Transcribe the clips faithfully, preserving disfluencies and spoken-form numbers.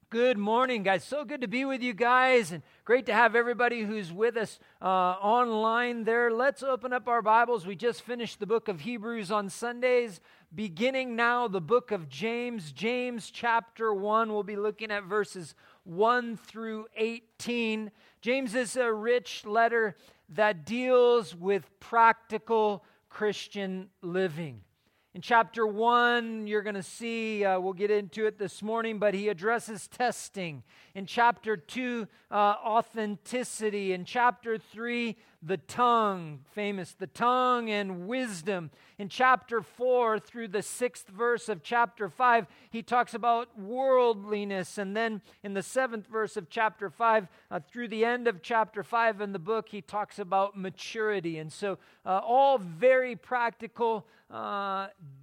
Good morning, guys. So good to be with you guys, and great to have everybody who's with us uh, online there. Let's open up our Bibles. We just finished the book of Hebrews on Sundays, beginning now the book of James. James chapter one, we'll be looking at verses one through eighteen. James is a rich letter that deals with practical Christian living. In chapter one, you're going to see, uh, we'll get into it this morning, but he addresses testing. In chapter two, uh, authenticity. In chapter three, the tongue, famous, the tongue and wisdom. In chapter four, through the sixth verse of chapter five, he talks about worldliness. And then in the seventh verse of chapter five, uh, through the end of chapter five in the book, he talks about maturity. And so uh, all very practical, uh,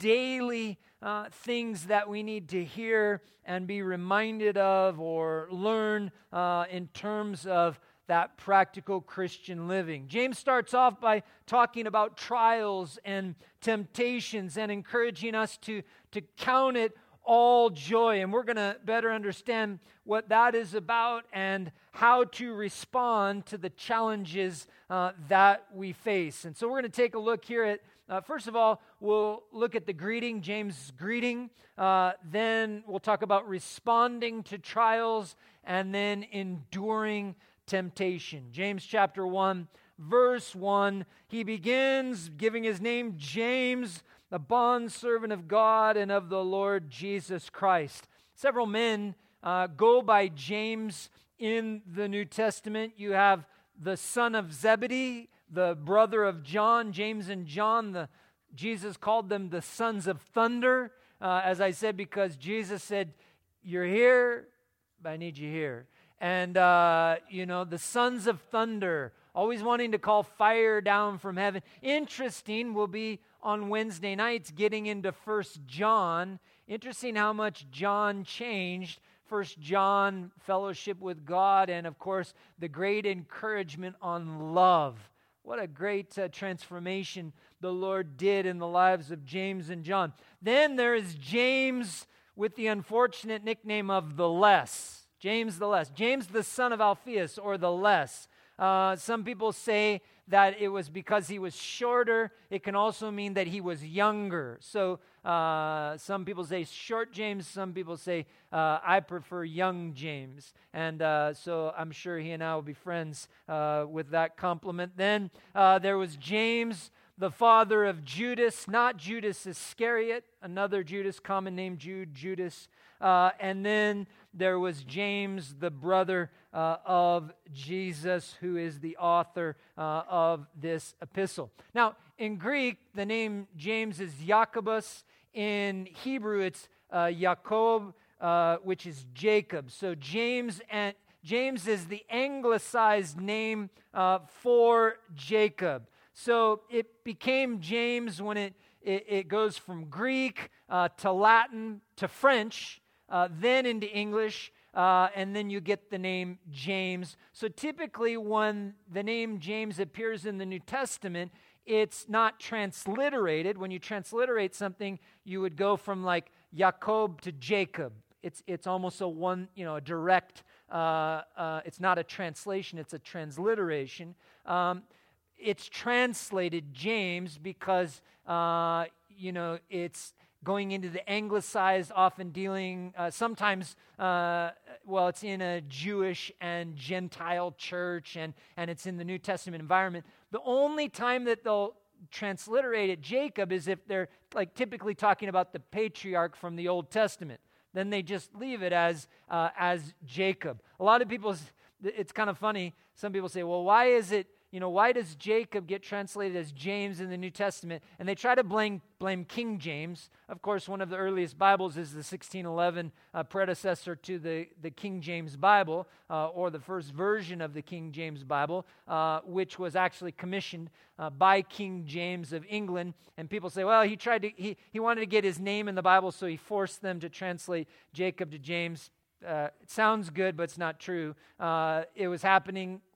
daily uh, things that we need to hear and be reminded of or learn uh, in terms of that practical Christian living. James starts off by talking about trials and temptations and encouraging us to, to count it all joy. And we're going to better understand what that is about and how to respond to the challenges uh, that we face. And so we're going to take a look here at, uh, first of all, we'll look at the greeting, James' greeting. Uh, then we'll talk about responding to trials and then enduring temptation. James chapter one, verse one, he begins giving his name James, the bondservant of God and of the Lord Jesus Christ. Several men uh, go by James in the New Testament. You have the son of Zebedee, the brother of John, James and John. The, Jesus called them the sons of thunder, uh, as I said, because Jesus said, "You're here, but I need you here." And, uh, you know, the sons of thunder, always wanting to call fire down from heaven. Interesting, we'll be on Wednesday nights getting into First John. Interesting how much John changed. First John, fellowship with God, and, of course, the great encouragement on love. What a great uh, transformation the Lord did in the lives of James and John. Then there is James with the unfortunate nickname of the Less. James the Less. James the son of Alphaeus, or the Less. Uh, some people say that it was because he was shorter. It can also mean that he was younger. So uh, some people say short James. Some people say, uh, I prefer young James. And uh, so I'm sure he and I will be friends uh, with that compliment. Then uh, there was James, the father of Judas, not Judas Iscariot, another Judas, common name Jude, Judas. Uh, and then there was James, the brother uh, of Jesus, who is the author uh, of this epistle. Now, in Greek, the name James is Jacobus. In Hebrew, it's uh, Jacob, uh, which is Jacob. So James and James is the anglicized name uh, for Jacob. So it became James when it, it, it goes from Greek uh, to Latin to French, uh, then into English, uh, and then you get the name James. So typically when the name James appears in the New Testament, it's not transliterated. When you transliterate something, you would go from like Jacob to Jacob. It's it's almost a one, you know, a direct, uh, uh, it's not a translation, it's a transliteration. Um, It's translated James because, uh, you know, it's going into the anglicized, often dealing, uh, sometimes, uh, well, it's in a Jewish and Gentile church, and, and it's in the New Testament environment. The only time that they'll transliterate it Jacob is if they're, like, typically talking about the patriarch from the Old Testament. Then they just leave it as uh, as Jacob. A lot of people, it's kind of funny, some people say, well, why is it, You know, why does Jacob get translated as James in the New Testament? And they try to blame blame King James. Of course, one of the earliest Bibles is the sixteen eleven uh, predecessor to the, the King James Bible, uh, or the first version of the King James Bible, uh, which was actually commissioned uh, by King James of England. And people say, well, he tried to he he wanted to get his name in the Bible, so he forced them to translate Jacob to James. Uh, it sounds good, but it's not true. Uh, it was happening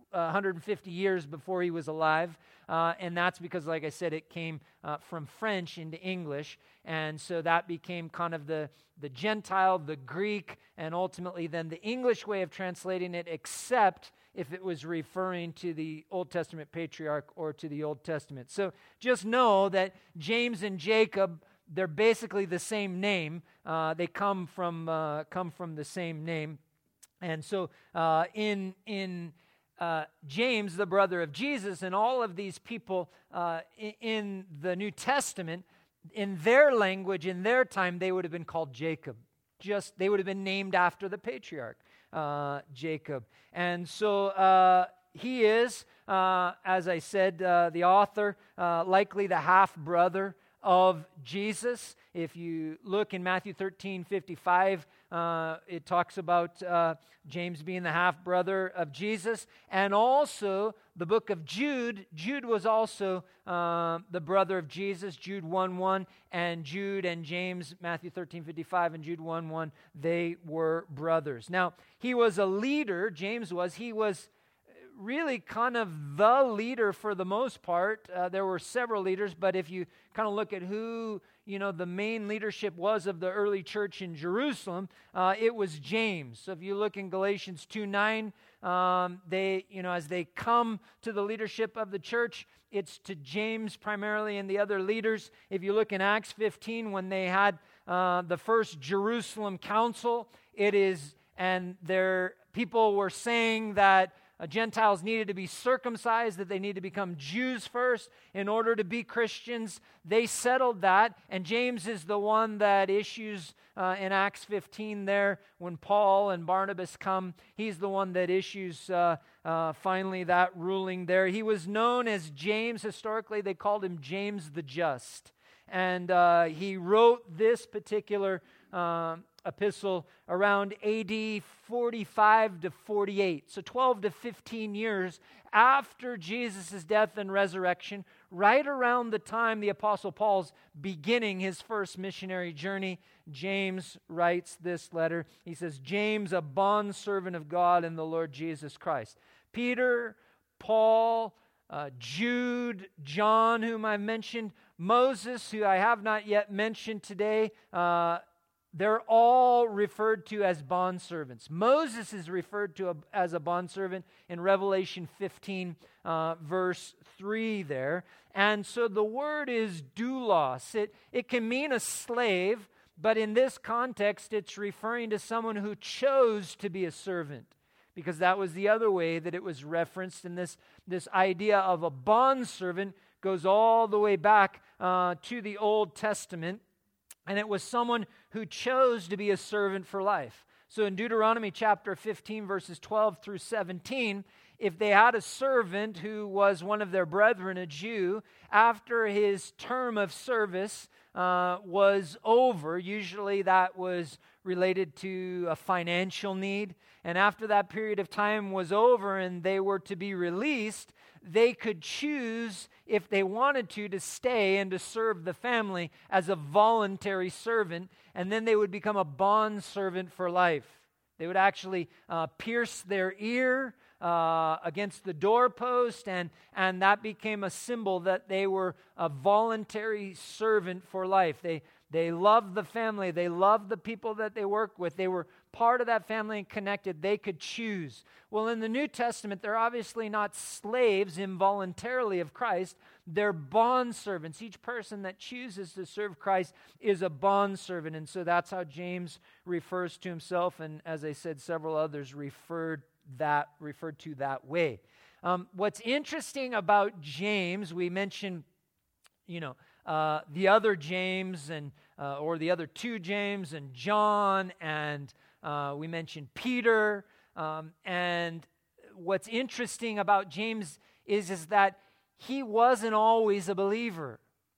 uh, one hundred fifty years before he was alive. Uh, and that's because, like I said, it came uh, from French into English. And so that became kind of the, the Gentile, the Greek, and ultimately then the English way of translating it, except if it was referring to the Old Testament patriarch or to the Old Testament. So just know that James and Jacob, they're basically the same name. Uh, they come from uh, come from the same name. And so uh, in in uh, James, the brother of Jesus, and all of these people uh, in, in the New Testament, in their language, in their time, they would have been called Jacob. Just they would have been named after the patriarch, uh, Jacob. And so uh, he is, uh, as I said, uh, the author, uh, likely the half-brother of Jesus. If you look in Matthew thirteen fifty-five, uh, it talks about uh, James being the half-brother of Jesus. And also the book of Jude, Jude was also uh, the brother of Jesus, Jude one one, and Jude and James, Matthew thirteen fifty-five and Jude one one, they were brothers. Now, he was a leader, James was, he was really kind of the leader for the most part. Uh, there were several leaders, but if you kind of look at who, you know, the main leadership was of the early church in Jerusalem, uh, it was James. So if you look in Galatians two nine, um, they, you know, as they come to the leadership of the church, it's to James primarily and the other leaders. If you look in Acts fifteen, when they had uh, the first Jerusalem council, it is, and their people were saying that Uh, Gentiles needed to be circumcised, that they need to become Jews first in order to be Christians. They settled that, and James is the one that issues uh, in Acts fifteen there, when Paul and Barnabas come, he's the one that issues uh, uh, finally that ruling there. He was known as James. Historically, they called him James the Just. And uh, he wrote this particular uh, epistle around A D forty-five to forty-eight, so twelve to fifteen years after Jesus' death and resurrection, right around the time the Apostle Paul's beginning his first missionary journey. James writes this letter. He says, James, a bondservant of God and the Lord Jesus Christ. Peter, Paul, uh, Jude, John, whom I mentioned, Moses, who I have not yet mentioned today, uh, they're all referred to as bondservants. Moses is referred to as a bondservant in Revelation fifteen, uh, verse three there. And so the word is doulos. It, it can mean a slave, but in this context, it's referring to someone who chose to be a servant, because that was the other way that it was referenced. And this, this idea of a bondservant goes all the way back uh, to the Old Testament. And it was someone who chose to be a servant for life. So in Deuteronomy chapter fifteen, verses twelve through seventeen, if they had a servant who was one of their brethren, a Jew, after his term of service uh, was over, usually that was related to a financial need, and after that period of time was over and they were to be released, they could choose, if they wanted to, to stay and to serve the family as a voluntary servant, and then they would become a bond servant for life. They would actually uh, pierce their ear uh, against the doorpost, and, and that became a symbol that they were a voluntary servant for life. They They loved the family. They loved the people that they worked with. They were part of that family and connected. They could choose. Well, in the New Testament, they're obviously not slaves involuntarily of Christ. They're bondservants. Each person that chooses to serve Christ is a bondservant. And so that's how James refers to himself. And as I said, several others referred that referred to that way. Um, what's interesting about James, we mentioned, you know, Uh, the other James and uh, or the other two James and John, and uh, we mentioned Peter. Um, and what's interesting about James is, is that he wasn't always a believer.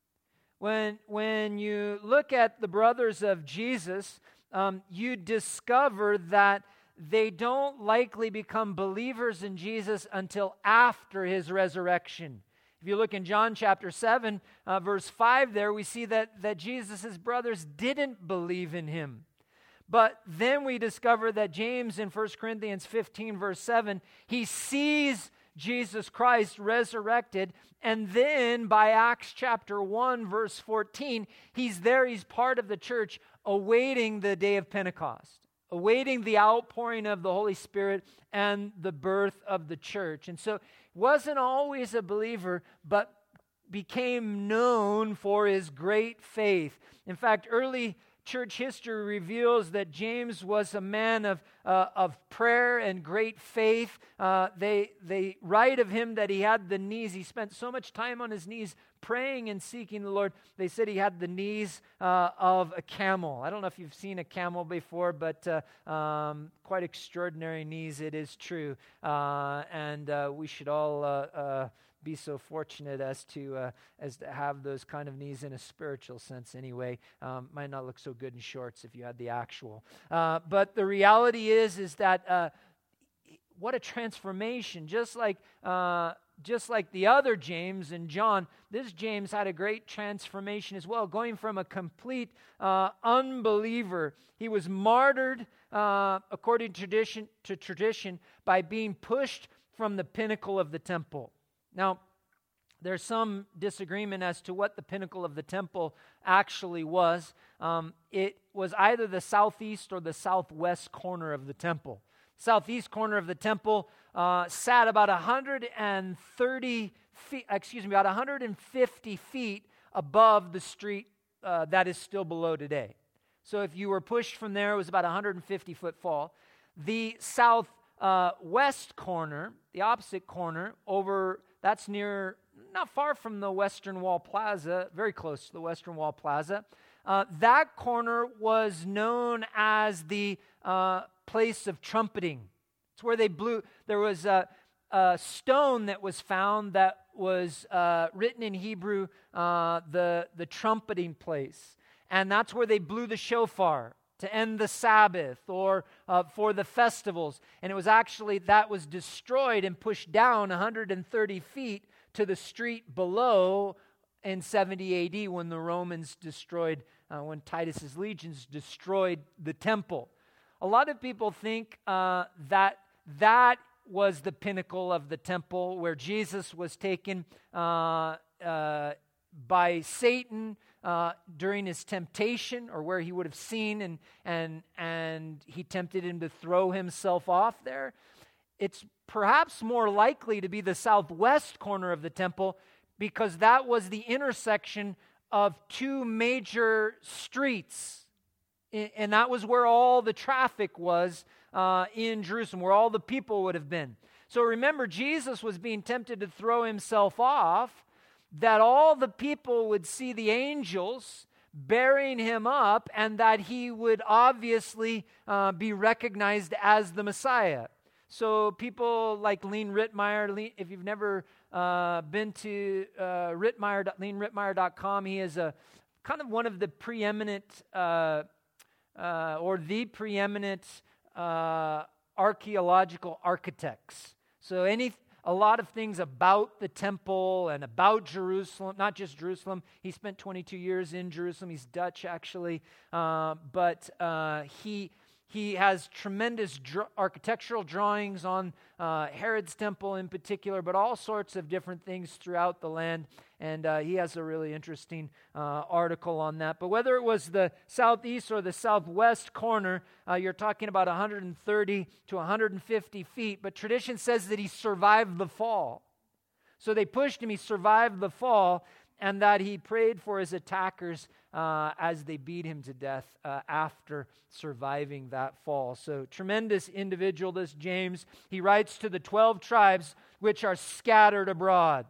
When, when you look at the brothers of Jesus, um, you discover that they don't likely become believers in Jesus until after his resurrection. If you look in John chapter seven, uh, verse five there, we see that, that Jesus' brothers didn't believe in him. But then we discover that James in First Corinthians fifteen, verse seven, he sees Jesus Christ resurrected. And then by Acts chapter one, verse fourteen, he's there, he's part of the church, awaiting the day of Pentecost, awaiting the outpouring of the Holy Spirit and the birth of the church. And so wasn't always a believer, but became known for his great faith. In fact, early church history reveals that James was a man of uh, of prayer and great faith. Uh, they they write of him that he had the knees. He spent so much time on his knees praying and seeking the Lord. They said he had the knees uh, of a camel. I don't know if you've seen a camel before, but uh, um, quite extraordinary knees. It is true, uh, and uh, we should all. Uh, uh, be so fortunate as to uh, as to have those kind of knees in a spiritual sense anyway. Um, might not look so good in shorts if you had the actual. Uh, but the reality is, is that uh, what a transformation. Just like uh, just like the other James and John, this James had a great transformation as well, going from a complete uh, unbeliever. He was martyred uh, according to tradition, to tradition by being pushed from the pinnacle of the temple. Now, there's some disagreement as to what the pinnacle of the temple actually was. Um, it was either the southeast or the southwest corner of the temple. Southeast corner of the temple uh, sat about one hundred thirty feet, excuse me, about one hundred fifty feet above the street uh, that is still below today. So if you were pushed from there, it was about a one hundred fifty foot fall. The southwest uh, corner, the opposite corner, over that's near, not far from the Western Wall Plaza, very close to the Western Wall Plaza. Uh, that corner was known as the uh, place of trumpeting. It's where they blew. There was a, a stone that was found that was uh, written in Hebrew, uh, the, the trumpeting place. And that's where they blew the shofar to end the Sabbath or uh, for the festivals. And it was actually, that was destroyed and pushed down one hundred thirty feet to the street below in seventy A D when the Romans destroyed, uh, when Titus's legions destroyed the temple. A lot of people think uh, that that was the pinnacle of the temple where Jesus was taken uh, uh, by Satan Uh, during his temptation, or where he would have seen and and and he tempted him to throw himself off there. It's perhaps more likely to be the southwest corner of the temple, because that was the intersection of two major streets, and that was where all the traffic was uh, in Jerusalem, where all the people would have been. So remember, Jesus was being tempted to throw himself off, that all the people would see the angels bearing him up, and that he would obviously uh, be recognized as the Messiah. So people like Lean Rittmeyer, Lean, if you've never uh, been to uh, Rittmeyer, lean rittmeyer dot com, he is a kind of one of the preeminent uh, uh, or the preeminent uh, archaeological architects. So any A lot of things about the temple and about Jerusalem, not just Jerusalem. He spent twenty-two years in Jerusalem. He's Dutch, actually. Uh, but uh, he he has tremendous dr- architectural drawings on uh, Herod's temple in particular, but all sorts of different things throughout the land. And uh, he has a really interesting uh, article on that. But whether it was the southeast or the southwest corner, uh, you're talking about one hundred thirty to one hundred fifty feet. But tradition says that he survived the fall. So they pushed him, he survived the fall, and that he prayed for his attackers uh, as they beat him to death uh, after surviving that fall. So tremendous individual, this James. He writes to the twelve tribes which are scattered abroad.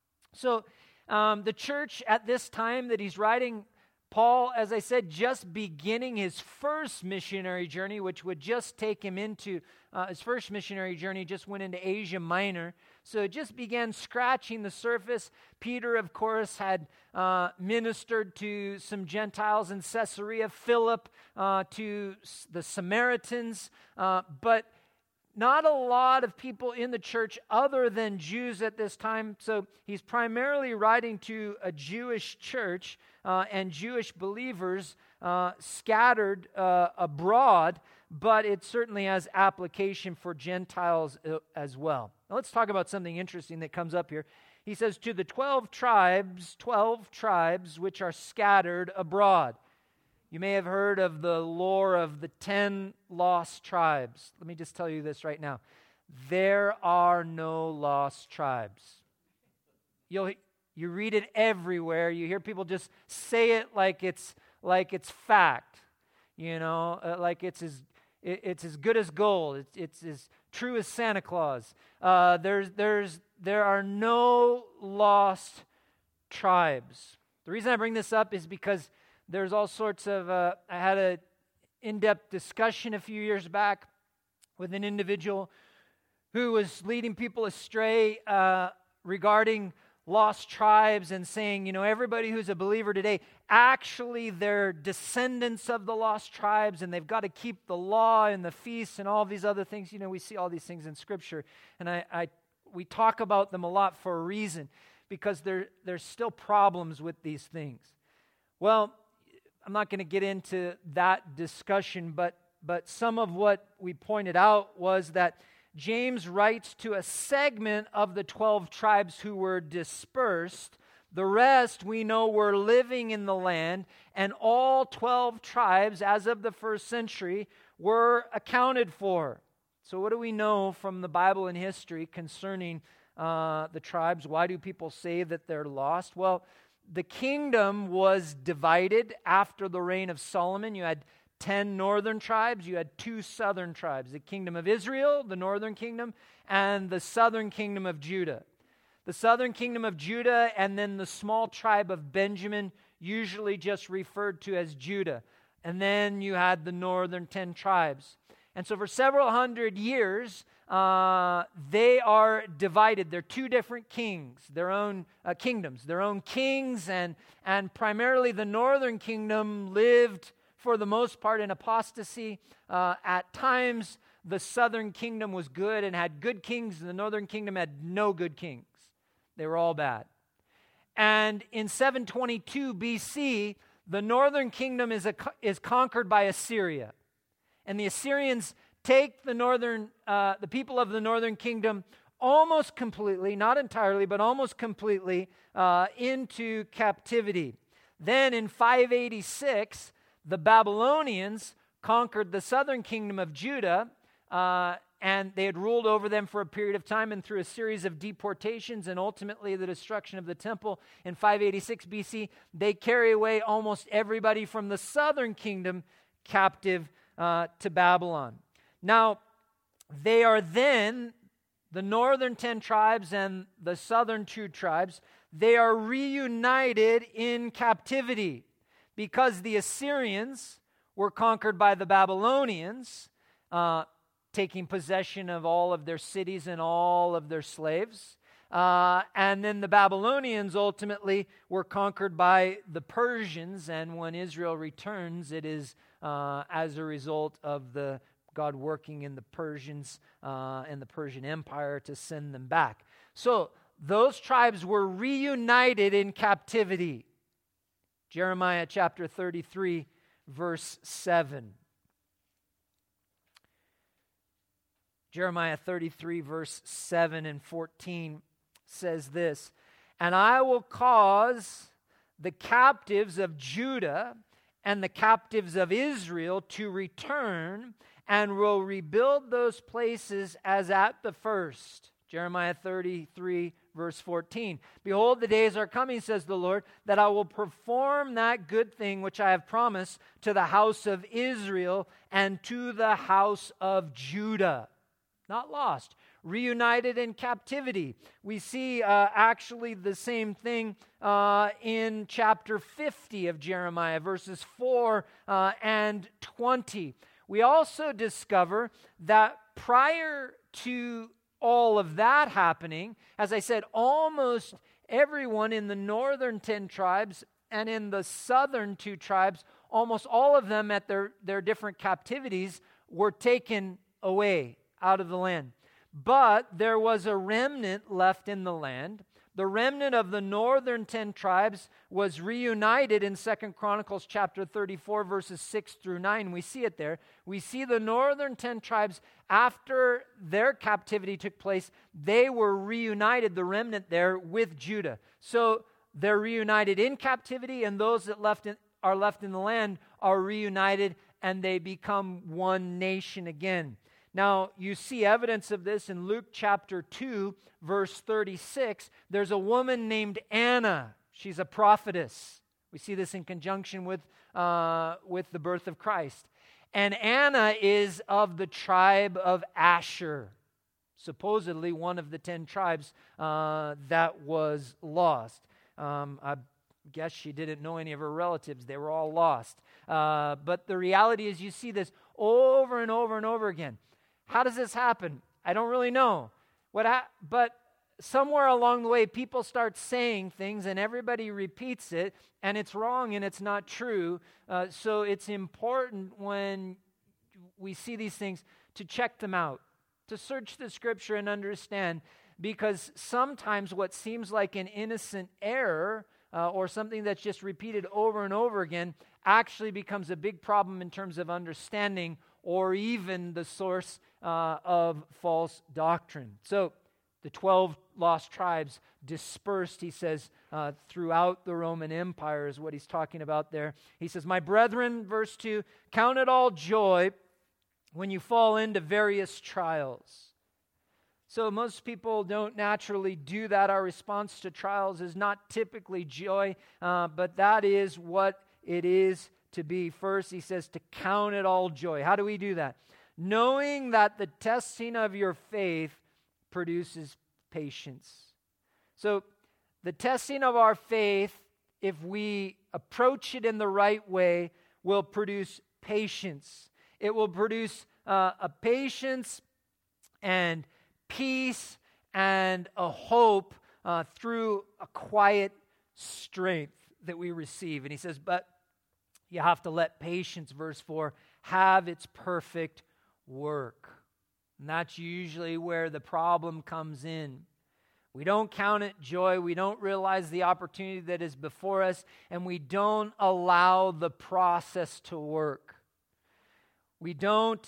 So Um, the church at this time that he's writing, Paul, as I said, just beginning his first missionary journey, which would just take him into, uh, his first missionary journey just went into Asia Minor. So it just began scratching the surface. Peter, of course, had uh, ministered to some Gentiles in Caesarea, Philip uh, to s- the Samaritans, uh, but not a lot of people in the church other than Jews at this time. So he's primarily writing to a Jewish church uh, and Jewish believers uh, scattered uh, abroad, but it certainly has application for Gentiles uh, as well. Now let's talk about something interesting that comes up here. He says, to the twelve tribes, twelve tribes which are scattered abroad. You may have heard of the lore of the ten lost tribes. Let me just tell you this right now. There are no lost tribes. You'll you read it everywhere. You hear people just say it like it's like it's fact. You know, uh, like it's as it, it's as good as gold. It's it's as true as Santa Claus. Uh, there's there's there are no lost tribes. The reason I bring this up is because there's all sorts of. Uh, I had a in-depth discussion a few years back with an individual who was leading people astray uh, regarding lost tribes and saying, you know, everybody who's a believer today, actually they're descendants of the lost tribes and they've got to keep the law and the feasts and all these other things. You know, we see all these things in Scripture, and I, I we talk about them a lot for a reason, because there there's still problems with these things. Well, I'm not going to get into that discussion, but but some of what we pointed out was that James writes to a segment of the twelve tribes who were dispersed. The rest, we know, were living in the land, and all twelve tribes, as of the first century, were accounted for. So what do we know from the Bible and history concerning uh, the tribes? Why do people say that they're lost? Well, the kingdom was divided after the reign of Solomon. You had ten northern tribes, you had two southern tribes, the kingdom of Israel, the northern kingdom, and the southern kingdom of Judah. The southern kingdom of Judah and then the small tribe of Benjamin, usually just referred to as Judah. And then you had the northern ten tribes. And so for several hundred years, uh, they are divided. They're two different kings, their own uh, kingdoms, their own kings, and, and primarily the northern kingdom lived for the most part in apostasy. Uh, at times, the southern kingdom was good and had good kings, and the northern kingdom had no good kings. They were all bad. And in seven twenty-two B C, the northern kingdom is, a, is conquered by Assyria. And the Assyrians take the northern, uh, the people of the northern kingdom almost completely, not entirely, but almost completely uh, into captivity. Then in five eighty-six, the Babylonians conquered the southern kingdom of Judah, uh, and they had ruled over them for a period of time, and through a series of deportations and ultimately the destruction of the temple in five eighty-six B C, they carry away almost everybody from the southern kingdom captive uh, to Babylon. Now, they are then, the northern ten tribes and the southern two tribes, they are reunited in captivity. Because the Assyrians were conquered by the Babylonians, uh, taking possession of all of their cities and all of their slaves. Uh, and then the Babylonians ultimately were conquered by the Persians. And when Israel returns, it is uh, as a result of the God working in the Persians uh, and the Persian Empire to send them back. So those tribes were reunited in captivity. Jeremiah chapter thirty-three, verse seven. Jeremiah thirty-three, verse seven and fourteen says this, "And I will cause the captives of Judah and the captives of Israel to return, and will rebuild those places as at the first." Jeremiah thirty-three, verse fourteen. "Behold, the days are coming, says the Lord, that I will perform that good thing which I have promised to the house of Israel and to the house of Judah." Not lost, reunited in captivity. We see uh, actually the same thing uh, in chapter fifty of Jeremiah, verses four uh, and twenty. We also discover that prior to all of that happening, as I said, almost everyone in the northern ten tribes and in the southern two tribes, almost all of them at their, their different captivities were taken away out of the land. But there was a remnant left in the land. The remnant of the northern ten tribes was reunited in Second Chronicles chapter thirty-four, verses six through nine. We see it there. We see the northern ten tribes, after their captivity took place, they were reunited, the remnant there, with Judah. So they're reunited in captivity, and those that left in, are left in the land are reunited, and they become one nation again. Now, you see evidence of this in Luke chapter two, verse thirty-six. There's a woman named Anna. She's a prophetess. We see this in conjunction with, uh, with the birth of Christ. And Anna is of the tribe of Asher, supposedly one of the ten tribes uh, that was lost. Um, I guess she didn't know any of her relatives. They were all lost. Uh, but the reality is you see this over and over and over again. How does this happen? I don't really know. What ha- but somewhere along the way, people start saying things and everybody repeats it, and it's wrong and it's not true. Uh, so it's important when we see these things to check them out, to search the Scripture and understand, because sometimes what seems like an innocent error uh, or something that's just repeated over and over again actually becomes a big problem in terms of understanding or even the source uh, of false doctrine. So the twelve lost tribes dispersed, he says, uh, throughout the Roman Empire is what he's talking about there. He says, "My brethren," verse two, "count it all joy when you fall into various trials." So most people don't naturally do that. Our response to trials is not typically joy, uh, but that is what it is to be. First, he says to count it all joy. How do we do that? Knowing that the testing of your faith produces patience. So the testing of our faith, if we approach it in the right way, will produce patience. It will produce uh, a patience and peace and a hope uh, through a quiet strength that we receive. And he says, but you have to let patience, verse four, have its perfect work. And that's usually where the problem comes in. We don't count it joy. We don't realize the opportunity that is before us, and we don't allow the process to work. We don't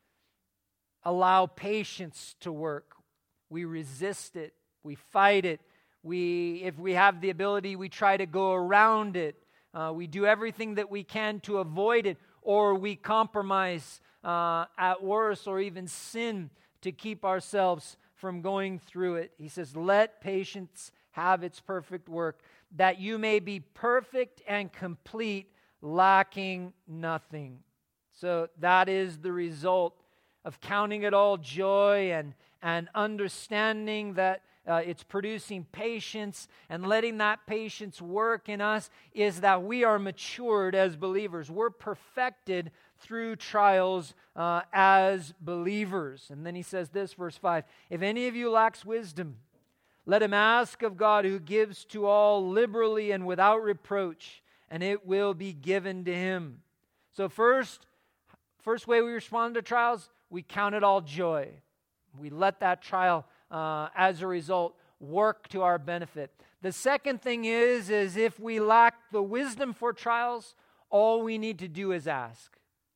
allow patience to work. We resist it. We fight it. We, if we have the ability, we try to go around it. Uh, we do everything that we can to avoid it, or we compromise uh, at worst, or even sin to keep ourselves from going through it. He says, let patience have its perfect work, that you may be perfect and complete, lacking nothing. So that is the result of counting it all joy and, and understanding that Uh, it's producing patience, and letting that patience work in us is that we are matured as believers. We're perfected through trials uh, as believers. And then he says this, verse five, if any of you lacks wisdom, let him ask of God, who gives to all liberally and without reproach, and it will be given to him. So first, first way we respond to trials, we count it all joy. We let that trial Uh, as a result, work to our benefit. The second thing is, is if we lack the wisdom for trials, all we need to do is ask.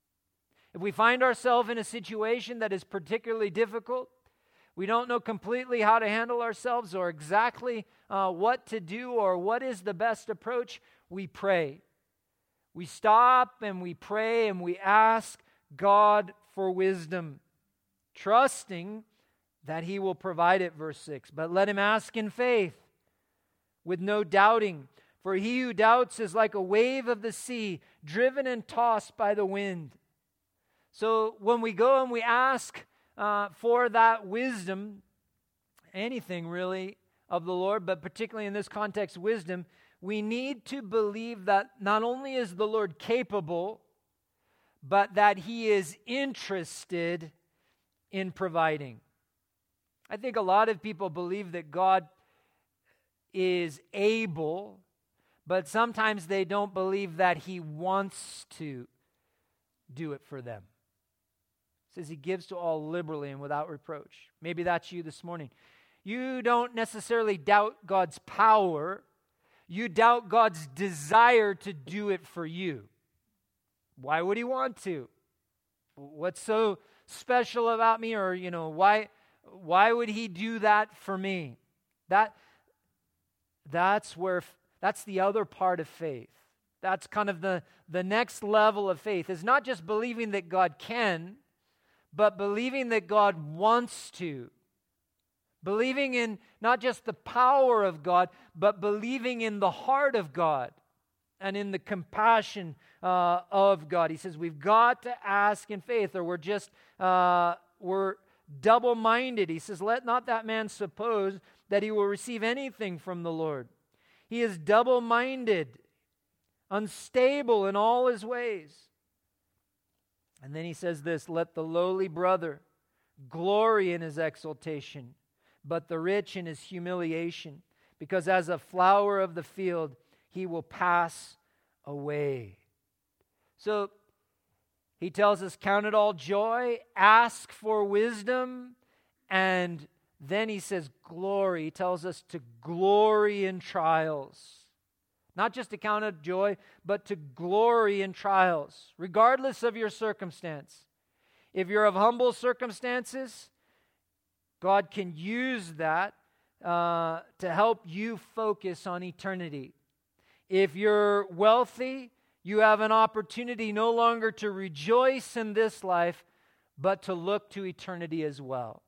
If we find ourselves in a situation that is particularly difficult, we don't know completely how to handle ourselves or exactly uh, what to do or what is the best approach, we pray. We stop and we pray and we ask God for wisdom, trusting that he will provide it, verse six. But let him ask in faith, with no doubting. For he who doubts is like a wave of the sea, driven and tossed by the wind. So when we go and we ask uh, for that wisdom, anything really of the Lord, but particularly in this context, wisdom, we need to believe that not only is the Lord capable, but that he is interested in providing. I think a lot of people believe that God is able, but sometimes they don't believe that he wants to do it for them. It says he gives to all liberally and without reproach. Maybe that's you this morning. You don't necessarily doubt God's power. You doubt God's desire to do it for you. Why would he want to? What's so special about me? Or, you know, why why would he do that for me? That that's where that's the other part of faith. That's kind of the, the next level of faith. Is not just believing that God can, but believing that God wants to. Believing in not just the power of God, but believing in the heart of God and in the compassion uh, of God. He says we've got to ask in faith, or we're just, uh, we're double-minded. He says, let not that man suppose that he will receive anything from the Lord. He is double-minded, unstable in all his ways. And then he says this, let the lowly brother glory in his exaltation, but the rich in his humiliation, because as a flower of the field, he will pass away. So he tells us, count it all joy, ask for wisdom, and then he says glory. He tells us to glory in trials. Not just to count it joy, but to glory in trials, regardless of your circumstance. If you're of humble circumstances, God can use that uh, to help you focus on eternity. If you're wealthy, you have an opportunity no longer to rejoice in this life, but to look to eternity as well.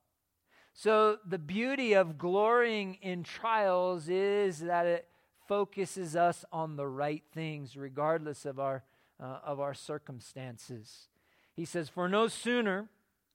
So the beauty of glorying in trials is that it focuses us on the right things, regardless of our uh, of our circumstances. He says, for no sooner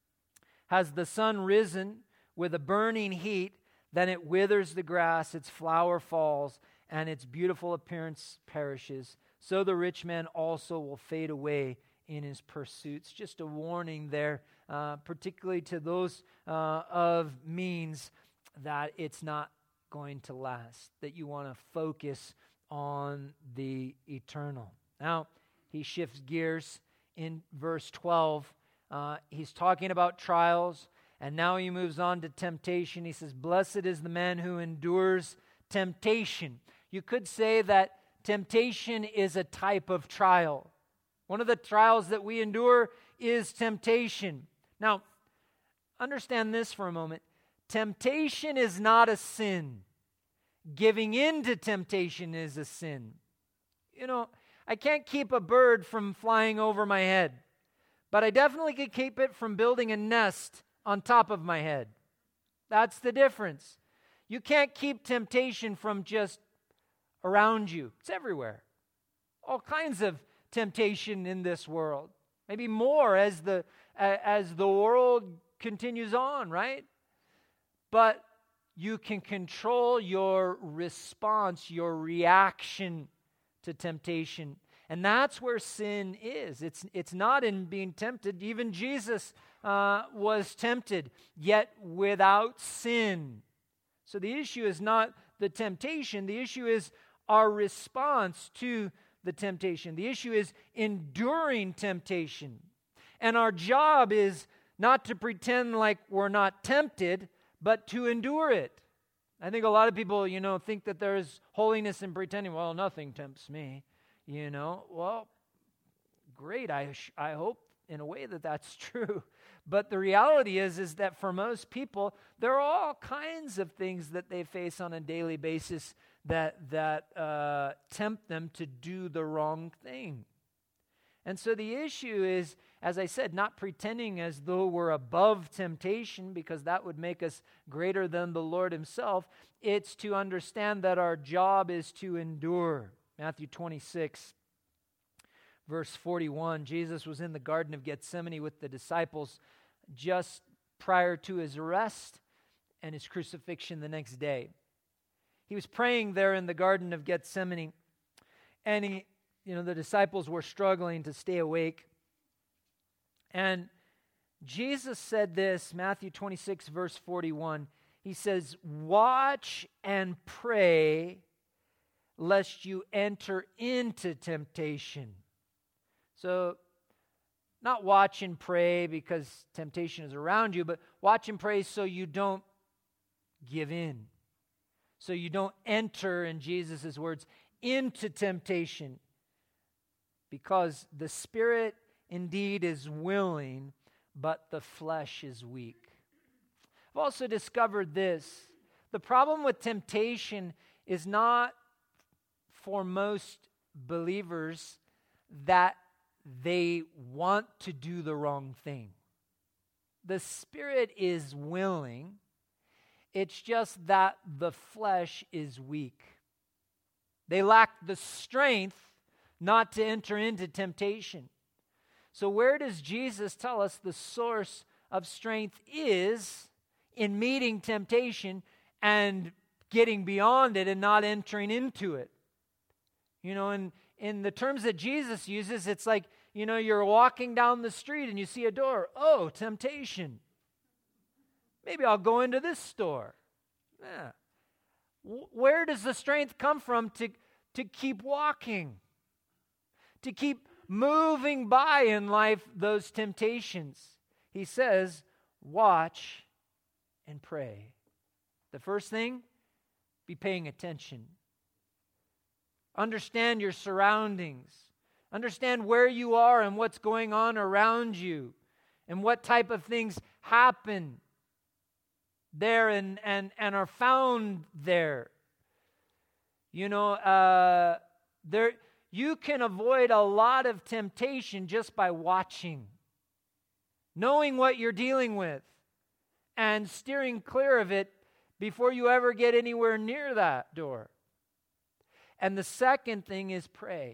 has the sun risen with a burning heat than it withers the grass, its flower falls, and its beautiful appearance perishes. So the rich man also will fade away in his pursuits. Just a warning there, uh, particularly to those uh, of means, that it's not going to last, that you want to focus on the eternal. Now, he shifts gears in verse twelve. Uh, he's talking about trials, and now he moves on to temptation. He says, blessed is the man who endures temptation. You could say that temptation is a type of trial. One of the trials that we endure is temptation. Now, understand this for a moment. Temptation is not a sin. Giving in to temptation is a sin. You know, I can't keep a bird from flying over my head, but I definitely can keep it from building a nest on top of my head. That's the difference. You can't keep temptation from just around you. It's everywhere. All kinds of temptation in this world. Maybe more as the uh, as the world continues on, right? But you can control your response, your reaction to temptation. And that's where sin is. It's, it's not in being tempted. Even Jesus uh, was tempted, yet without sin. So the issue is not the temptation. The issue is our response to the temptation. The issue is enduring temptation. And our job is not to pretend like we're not tempted, but to endure it. I think a lot of people, you know, think that there's holiness in pretending, well, nothing tempts me, you know. Well, great, I sh- I hope in a way that that's true. But the reality is, is that for most people, there are all kinds of things that they face on a daily basis that, that uh, tempt them to do the wrong thing. And so the issue is, as I said, not pretending as though we're above temptation, because that would make us greater than the Lord himself. It's to understand that our job is to endure. Matthew twenty-six, verse forty-one, Jesus was in the Garden of Gethsemane with the disciples just prior to his arrest and his crucifixion the next day. He was praying there in the Garden of Gethsemane, and he You know, the disciples were struggling to stay awake. And Jesus said this, Matthew twenty-six, verse forty-one. He says, watch and pray lest you enter into temptation. So, not watch and pray because temptation is around you, but watch and pray so you don't give in. So you don't enter, in Jesus' words, into temptation, because the spirit indeed is willing, but the flesh is weak. I've also discovered this. The problem with temptation is not for most believers that they want to do the wrong thing. The spirit is willing. It's just that the flesh is weak. They lack the strength not to enter into temptation. So where does Jesus tell us the source of strength is in meeting temptation and getting beyond it and not entering into it? You know, in, in the terms that Jesus uses, it's like, you know, you're walking down the street and you see a door. Oh, temptation. Maybe I'll go into this store. Yeah. Where does the strength come from to, to keep walking? To keep moving by in life those temptations? He says, watch and pray. The first thing, be paying attention. Understand your surroundings. Understand where you are and what's going on around you and what type of things happen there and, and, and are found there. You know, uh, there you can avoid a lot of temptation just by watching, knowing what you're dealing with, and steering clear of it before you ever get anywhere near that door. And the second thing is pray.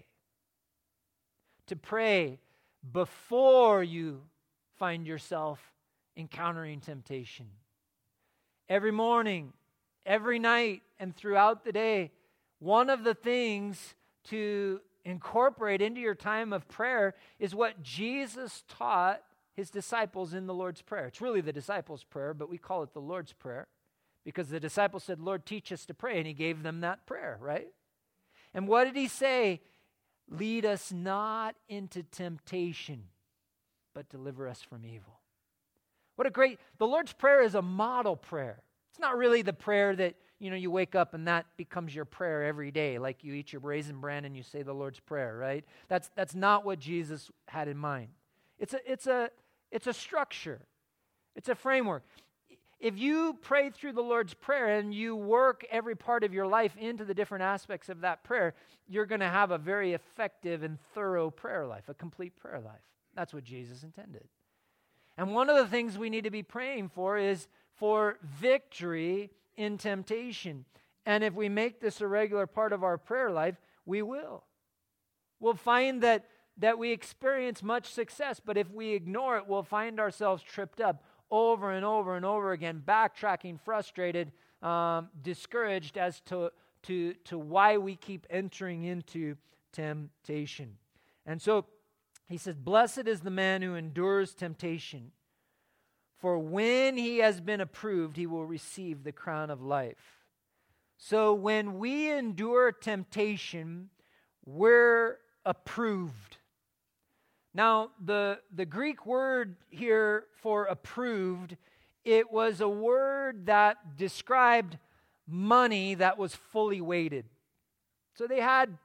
To pray before you find yourself encountering temptation. Every morning, every night, and throughout the day, one of the things to incorporate into your time of prayer is what Jesus taught his disciples in the Lord's Prayer. It's really the disciples' prayer, but we call it the Lord's Prayer because the disciples said, Lord, teach us to pray, and he gave them that prayer, right? And what did he say? Lead us not into temptation, but deliver us from evil. What a great, the Lord's Prayer is a model prayer. It's not really the prayer that, you know, you wake up and that becomes your prayer every day, like you eat your raisin bran and you say the Lord's Prayer, right? That's that's not what Jesus had in mind. It's a it's a it's a structure. It's a framework. If you pray through the Lord's Prayer and you work every part of your life into the different aspects of that prayer, you're going to have a very effective and thorough prayer life, a complete prayer life. That's what Jesus intended. And one of the things we need to be praying for is for victory in temptation. And if we make this a regular part of our prayer life, we will. We'll find that, that we experience much success, but if we ignore it, we'll find ourselves tripped up over and over and over again, backtracking, frustrated, um, discouraged as to, to, to why we keep entering into temptation. And so he says, blessed is the man who endures temptation, for when he has been approved, he will receive the crown of life. So when we endure temptation, we're approved. Now, the, the Greek word here for approved, it was a word that described money that was fully weighted. So they had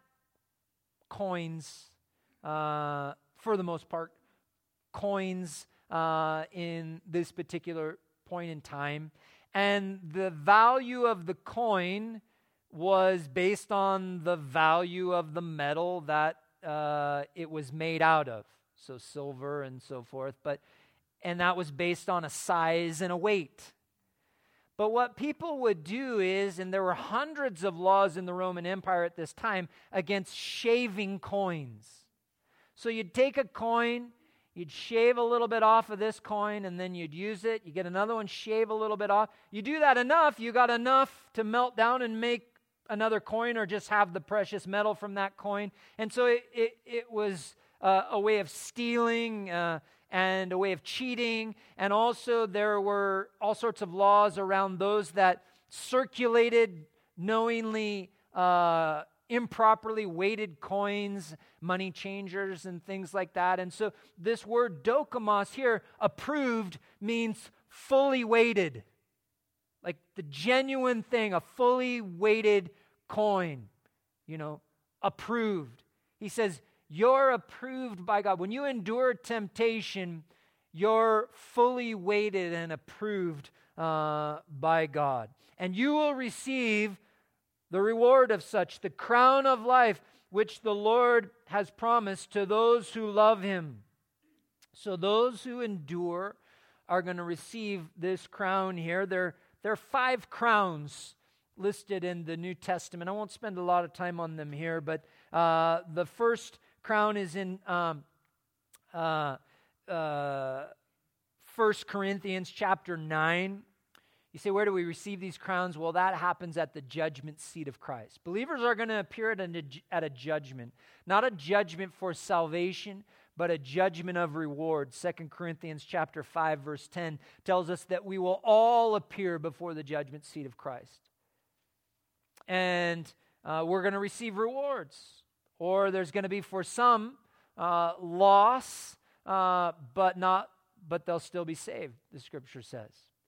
coins, uh, for the most part, coins uh, in this particular point in time. And the value of the coin was based on the value of the metal that uh, it was made out of. So silver and so forth, but and that was based on a size and a weight. But what people would do is, and there were hundreds of laws in the Roman Empire at this time against shaving coins. So you'd take a coin, you'd shave a little bit off of this coin, and then you'd use it. You get another one, shave a little bit off. You do that enough, you got enough to melt down and make another coin, or just have the precious metal from that coin. And so it it, it was Uh, a way of stealing uh, and a way of cheating. And also there were all sorts of laws around those that circulated knowingly uh, improperly weighted coins, money changers and things like that. And so this word dokimos here, approved, means fully weighted. like the genuine thing, a fully weighted coin, you know, approved. He says, you're approved by God. When you endure temptation, you're fully weighted and approved uh, by God. And you will receive the reward of such, the crown of life, which the Lord has promised to those who love him. So those who endure are going to receive this crown here. There, there are five crowns listed in the New Testament. I won't spend a lot of time on them here, but uh, the first crown is in um, uh, uh, First Corinthians chapter nine. You say, where do we receive these crowns? Well, that happens at the judgment seat of Christ. Believers are going to appear at a, at a judgment, not a judgment for salvation, but a judgment of reward. Second Corinthians chapter five, verse ten tells us that we will all appear before the judgment seat of Christ. And uh, we're going to receive rewards. Or there's going to be, for some, uh, loss, uh, but not, but they'll still be saved, the scripture says.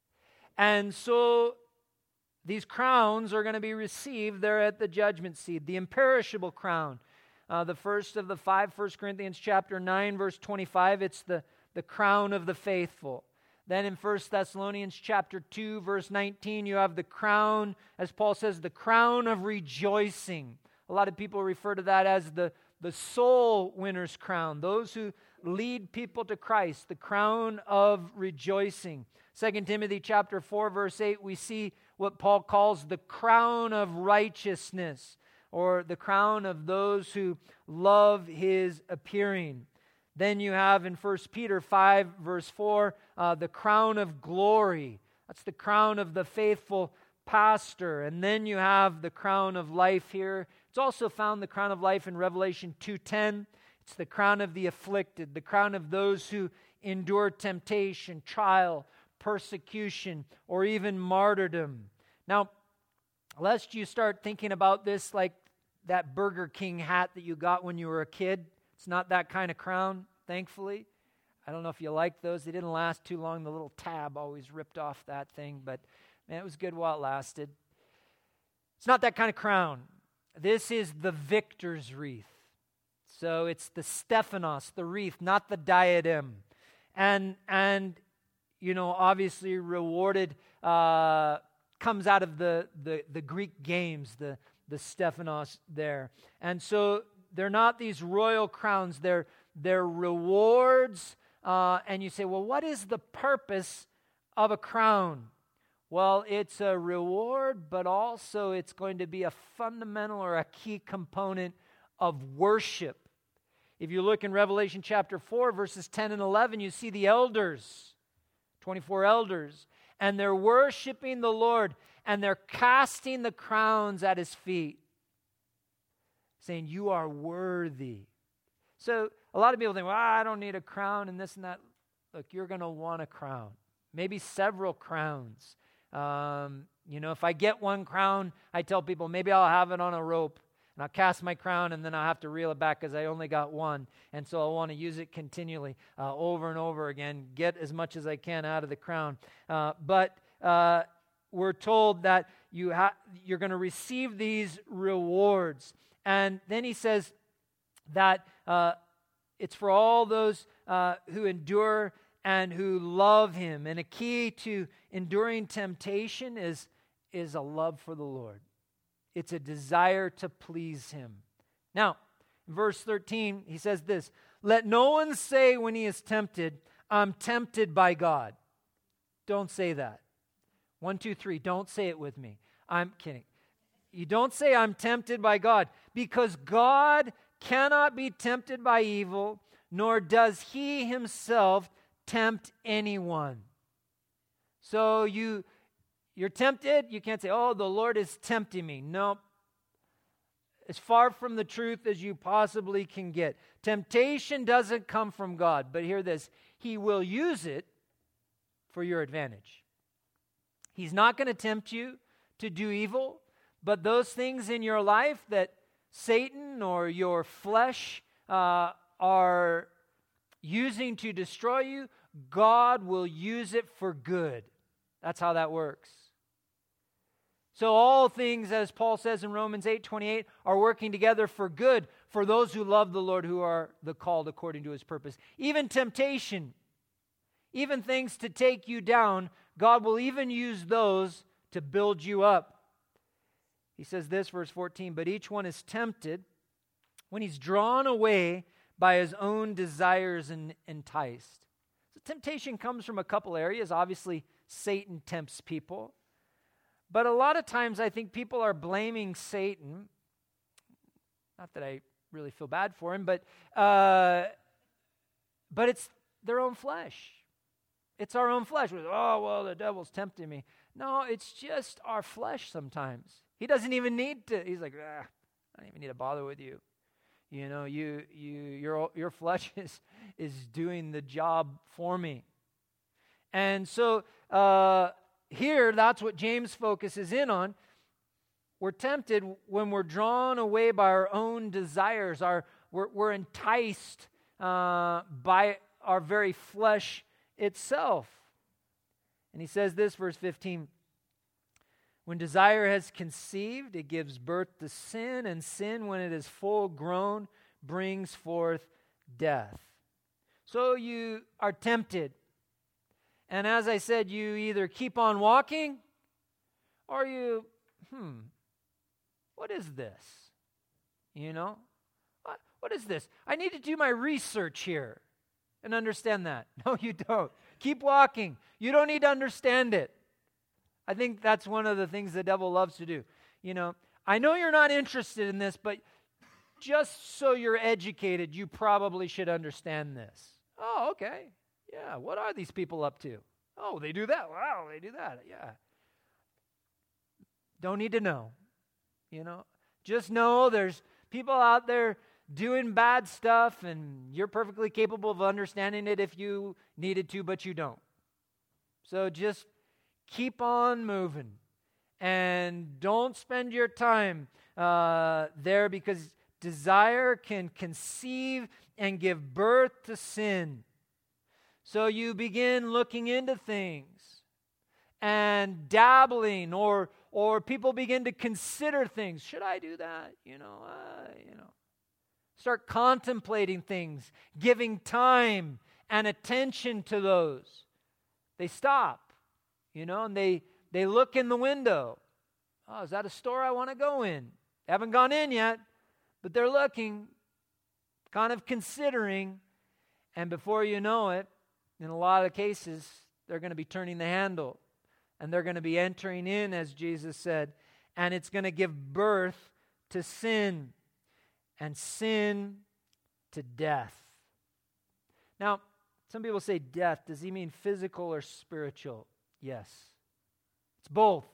And so these crowns are going to be received there at the judgment seat. The imperishable crown, uh, the first of the five, First Corinthians chapter nine, verse twenty-five, it's the, the crown of the faithful. Then in First Thessalonians chapter two, verse nineteen, you have the crown, as Paul says, the crown of rejoicing. A lot of people refer to that as the, the soul winner's crown, those who lead people to Christ, the crown of rejoicing. Second Timothy chapter four, verse eight, we see what Paul calls the crown of righteousness, or the crown of those who love his appearing. Then you have in First Peter five, verse four, uh, the crown of glory. That's the crown of the faithful pastor. And then you have the crown of life here. It's also found the crown of life in Revelation two ten. It's the crown of the afflicted, the crown of those who endure temptation, trial, persecution, or even martyrdom. Now, lest you start thinking about this like that Burger King hat that you got when you were a kid. It's not that kind of crown, thankfully. I don't know if you like those. They didn't last too long. The little tab always ripped off that thing, but man, it was good while it lasted. It's not that kind of crown. This is the victor's wreath. So it's the Stephanos, the wreath, not the diadem. And, and you know, obviously rewarded, uh, comes out of the, the, the Greek games, the, the Stephanos there. And so they're not these royal crowns, they're, they're rewards. Uh, and you say, well, what is the purpose of a crown? Well, it's a reward, but also it's going to be a fundamental or a key component of worship. If you look in Revelation chapter four, verses ten and eleven, you see the elders, twenty-four elders, and they're worshiping the Lord, and they're casting the crowns at his feet, saying, you are worthy. So a lot of people think, well, I don't need a crown and this and that. Look, you're going to want a crown, maybe several crowns. Um, you know, if I get one crown, I tell people maybe I'll have it on a rope and I'll cast my crown and then I'll have to reel it back because I only got one. And so I want to use it continually uh, over and over again, get as much as I can out of the crown. Uh, but uh, we're told that you ha- you're going to receive these rewards. And then he says that uh, it's for all those uh, who endure and who love him. And a key to enduring temptation is, is a love for the Lord. It's a desire to please him. Now, in verse thirteen, he says this, let no one say when he is tempted, I'm tempted by God. Don't say that. One, two, three, don't say it with me. I'm kidding. You don't say I'm tempted by God, because God cannot be tempted by evil, nor does he himself tempt anyone. So you, you're tempted, you can't say, oh, the Lord is tempting me. No. As far from the truth as you possibly can get. Temptation doesn't come from God, but hear this, he will use it for your advantage. He's not going to tempt you to do evil, but those things in your life that Satan or your flesh uh, are using to destroy you, God will use it for good. That's how that works. So all things, as Paul says in Romans eight twenty-eight, are working together for good for those who love the Lord, who are the called according to his purpose. Even temptation, even things to take you down, God will even use those to build you up. He says this, verse fourteen, but each one is tempted when he's drawn away by his own desires and enticed. So temptation comes from a couple areas. Obviously, Satan tempts people. But a lot of times I think people are blaming Satan. Not that I really feel bad for him, but uh, but it's their own flesh. It's our own flesh. Oh, well, the devil's tempting me. No, it's just our flesh sometimes. He doesn't even need to. He's like, ah, I don't even need to bother with you. You know, you you your your flesh is is doing the job for me. And so uh, here, that's what James focuses in on. We're tempted when we're drawn away by our own desires. Our we're, we're enticed uh, by our very flesh itself. And he says this, verse fifteen, when desire has conceived, it gives birth to sin, and sin, when it is full grown, brings forth death. So you are tempted. And as I said, you either keep on walking, or you, hmm, what is this? You know, what, what is this? I need to do my research here and understand that. No, you don't. Keep walking. You don't need to understand it. I think that's one of the things the devil loves to do. You know, I know you're not interested in this, but just so you're educated, you probably should understand this. Oh, okay. Yeah, what are these people up to? Oh, they do that. Wow, they do that. Yeah. Don't need to know. You know, just know there's people out there doing bad stuff, and you're perfectly capable of understanding it if you needed to, but you don't. So just keep on moving, and don't spend your time uh, there, because desire can conceive and give birth to sin. So you begin looking into things and dabbling, or or people begin to consider things. Should I do that? You know, uh, you know. Start contemplating things, giving time and attention to those. They stop, you know, and they, they look in the window. Oh, is that a store I want to go in? They haven't gone in yet, but they're looking, kind of considering, and before you know it, in a lot of cases, they're going to be turning the handle, and they're going to be entering in, as Jesus said, and it's going to give birth to sin. And sin to death. Now, some people say death. Does he mean physical or spiritual? Yes. It's both.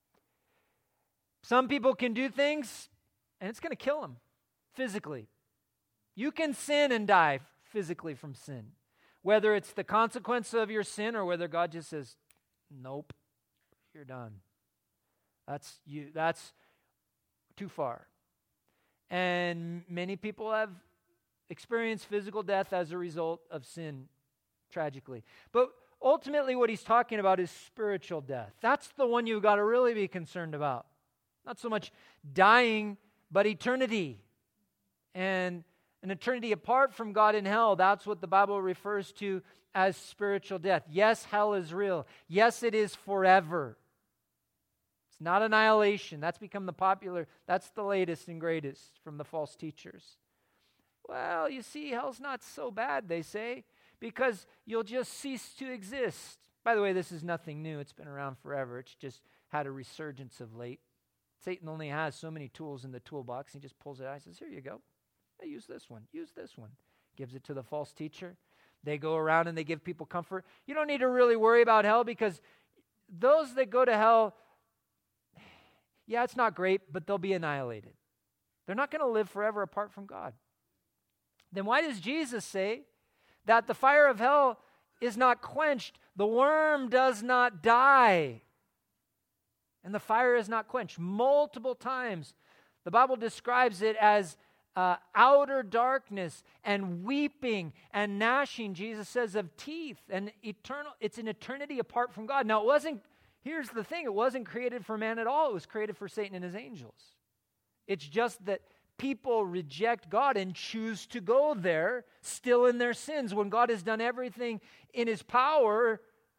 Some people can do things, and it's going to kill them physically. You can sin and die physically from sin. Whether it's the consequence of your sin, or whether God just says, nope, you're done. That's you. That's too far. And many people have experienced physical death as a result of sin, tragically. But ultimately what he's talking about is spiritual death. That's the one you've got to really be concerned about. Not so much dying, but eternity. And an eternity apart from God in hell, that's what the Bible refers to as spiritual death. Yes, hell is real. Yes, it is forever. Not annihilation. That's become the popular, that's the latest and greatest from the false teachers. Well, you see, hell's not so bad, they say, because you'll just cease to exist. By the way, this is nothing new. It's been around forever. It's just had a resurgence of late. Satan only has so many tools in the toolbox. He just pulls it out and says, here you go. Hey, use this one. Use this one. Gives it to the false teacher. They go around and they give people comfort. You don't need to really worry about hell, because those that go to hell, yeah, it's not great, but they'll be annihilated. They're not going to live forever apart from God. Then why does Jesus say that the fire of hell is not quenched? The worm does not die, and the fire is not quenched. Multiple times, the Bible describes it as uh, outer darkness and weeping and gnashing, Jesus says, of teeth, and eternal. It's an eternity apart from God. Now, it wasn't here's the thing. It wasn't created for man at all. It was created for Satan and his angels. It's just that people reject God and choose to go there, still in their sins, when God has done everything in his power,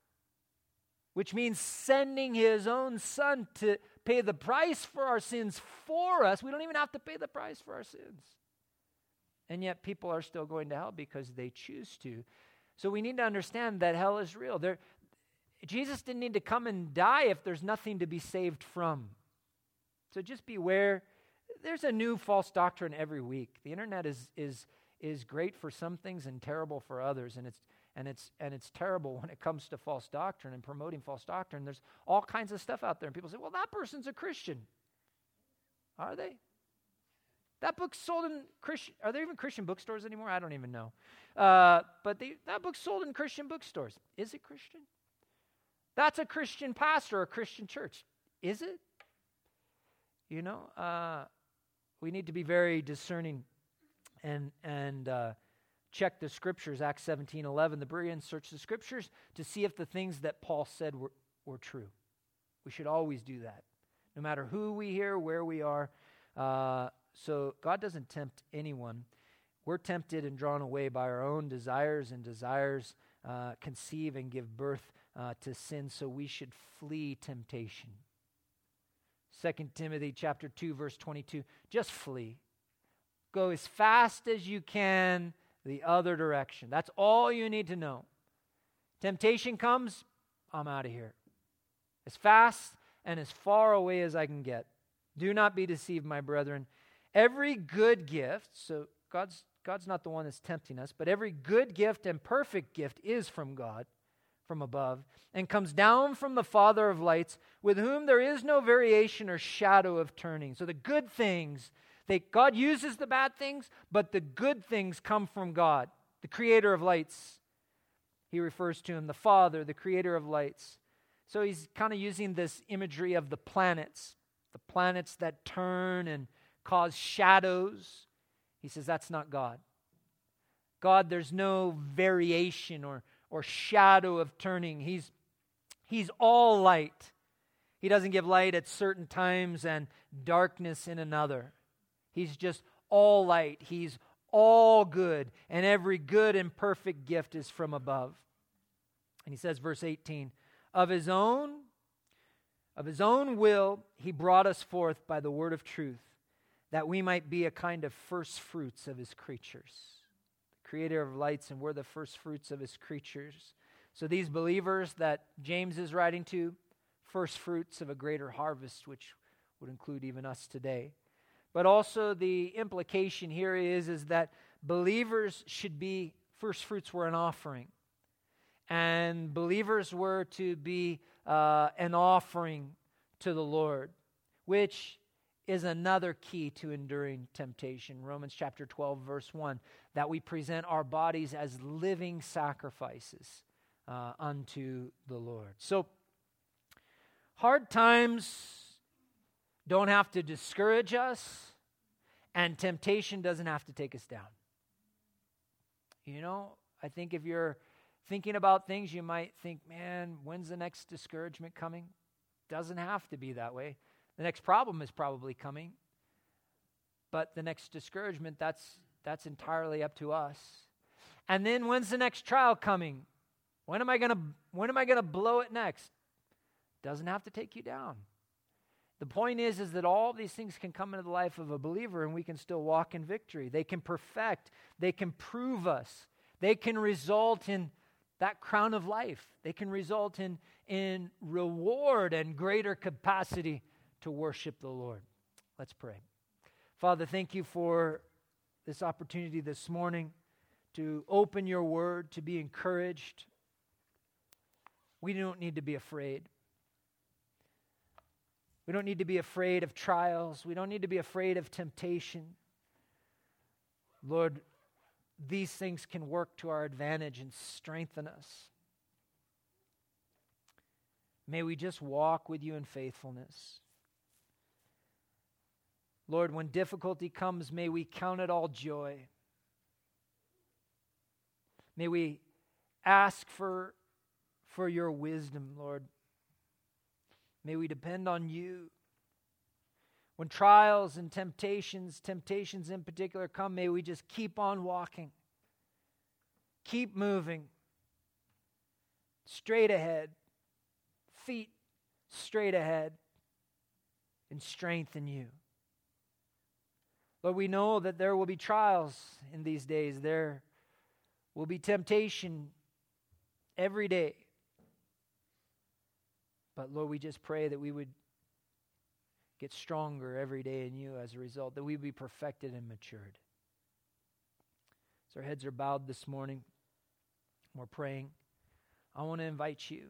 which means sending his own son to pay the price for our sins for us. We don't even have to pay the price for our sins. And yet people are still going to hell because they choose to. So we need to understand that hell is real. There, Jesus didn't need to come and die if there's nothing to be saved from. So just beware. There's a new false doctrine every week. The internet is is is great for some things and terrible for others, and it's and it's and it's terrible when it comes to false doctrine and promoting false doctrine. There's all kinds of stuff out there, and people say, "Well, that person's a Christian." Are they? That book's sold in Christian. Are there even Christian bookstores anymore? I don't even know. Uh, but they, that book's sold in Christian bookstores. Is it Christian? That's a Christian pastor, a Christian church. Is it? You know, uh, we need to be very discerning and and uh, check the scriptures. Acts seventeen eleven, the Bereans search the scriptures to see if the things that Paul said were, were true. We should always do that, no matter who we hear, where we are. Uh, so God doesn't tempt anyone. We're tempted and drawn away by our own desires, and desires uh, conceive and give birth uh, to sin, so we should flee temptation. Second Timothy chapter two, verse twenty-two, just flee. Go as fast as you can the other direction. That's all you need to know. Temptation comes, I'm out of here. As fast and as far away as I can get. Do not be deceived, my brethren. Every good gift, so God's God's not the one that's tempting us, but every good gift and perfect gift is from God, from above, and comes down from the Father of lights, with whom there is no variation or shadow of turning. So the good things, they, God uses the bad things, but the good things come from God, the creator of lights. He refers to him, the Father, the creator of lights. So he's kind of using this imagery of the planets, the planets that turn and cause shadows. He says that's not God. God, there's no variation or, or shadow of turning. He's, he's all light. He doesn't give light at certain times and darkness in another. He's just all light. He's all good. And every good and perfect gift is from above. And he says, verse eighteen, of his own, of his own will, he brought us forth by the word of truth, that we might be a kind of first fruits of his creatures. The creator of lights, and we're the first fruits of his creatures. So these believers that James is writing to, first fruits of a greater harvest, which would include even us today. But also the implication here is, is that believers should be, first fruits were an offering. And believers were to be uh, an offering to the Lord, which is another key to enduring temptation. Romans chapter twelve, verse one, that we present our bodies as living sacrifices uh, unto the Lord. So, hard times don't have to discourage us, and temptation doesn't have to take us down. You know, I think if you're thinking about things, you might think, man, when's the next discouragement coming? Doesn't have to be that way. The next problem is probably coming, but the next discouragement, that's that's entirely up to us. And then when's the next trial coming? When am I gonna when am I gonna blow it next? Doesn't have to take you down. The point is, is that all these things can come into the life of a believer, and we can still walk in victory. They can perfect, they can prove us, they can result in that crown of life. They can result in, in reward and greater capacity to worship the Lord. Let's pray. Father, thank you for this opportunity this morning to open your word, to be encouraged. We don't need to be afraid. We don't need to be afraid of trials. We don't need to be afraid of temptation. Lord, these things can work to our advantage and strengthen us. May we just walk with you in faithfulness. Lord, when difficulty comes, may we count it all joy. May we ask for, for your wisdom, Lord. May we depend on you. When trials and temptations, temptations in particular come, may we just keep on walking. Keep moving. Straight ahead. Feet straight ahead. In strength in you. Lord, we know that there will be trials in these days. There will be temptation every day. But Lord, we just pray that we would get stronger every day in you as a result, that we would be perfected and matured. As our heads are bowed this morning, we're praying. I want to invite you.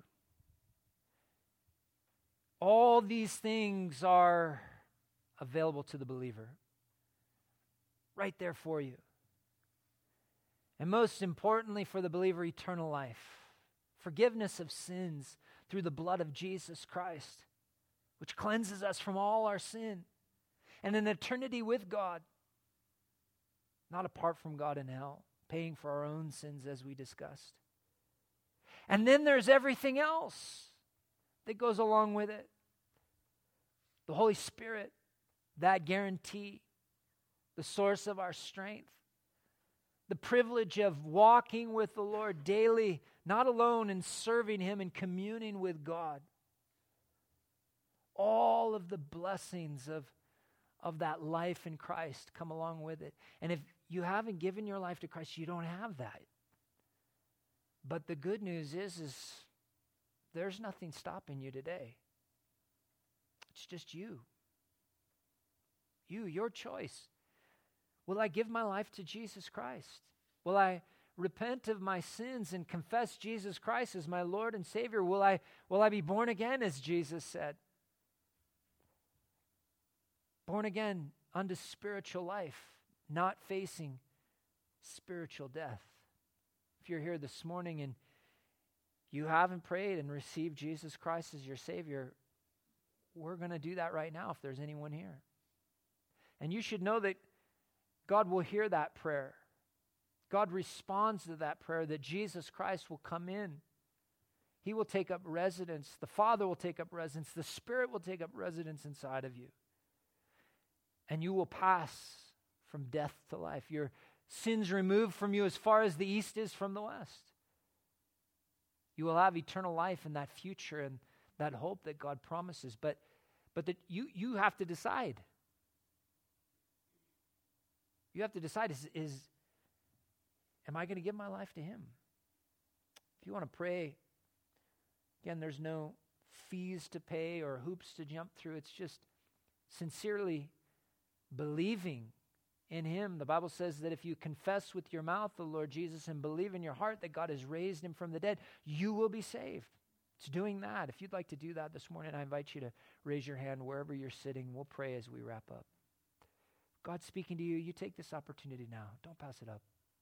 All these things are available to the believer. Right there for you. And most importantly for the believer, eternal life. Forgiveness of sins through the blood of Jesus Christ, which cleanses us from all our sin. And an eternity with God, not apart from God in hell, paying for our own sins as we discussed. And then there's everything else that goes along with it. The Holy Spirit, that guarantee, the source of our strength. The privilege of walking with the Lord daily, not alone in serving Him and communing with God. All of the blessings of, of that life in Christ come along with it. And if you haven't given your life to Christ, you don't have that. But the good news is, is there's nothing stopping you today. It's just you. You, your choice. Will I give my life to Jesus Christ? Will I repent of my sins and confess Jesus Christ as my Lord and Savior? Will I, will I be born again, as Jesus said? Born again unto spiritual life, not facing spiritual death. If you're here this morning and you haven't prayed and received Jesus Christ as your Savior, we're going to do that right now if there's anyone here. And you should know that God will hear that prayer. God responds to that prayer, that Jesus Christ will come in. He will take up residence. The Father will take up residence. The Spirit will take up residence inside of you. And you will pass from death to life. Your sins removed from you as far as the east is from the west. You will have eternal life in that future and that hope that God promises. But, but that you, you have to decide. You have to decide, is, is am I going to give my life to Him? If you want to pray, again, there's no fees to pay or hoops to jump through. It's just sincerely believing in Him. The Bible says that if you confess with your mouth the Lord Jesus and believe in your heart that God has raised Him from the dead, you will be saved. It's doing that. If you'd like to do that this morning, I invite you to raise your hand wherever you're sitting. We'll pray as we wrap up. God's speaking to you. You take this opportunity now. Don't pass it up.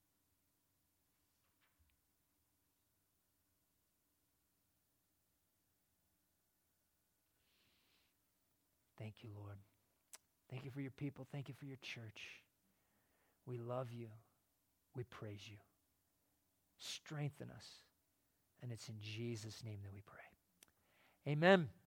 Thank you, Lord. Thank you for your people. Thank you for your church. We love you. We praise you. Strengthen us. And it's in Jesus' name that we pray. Amen.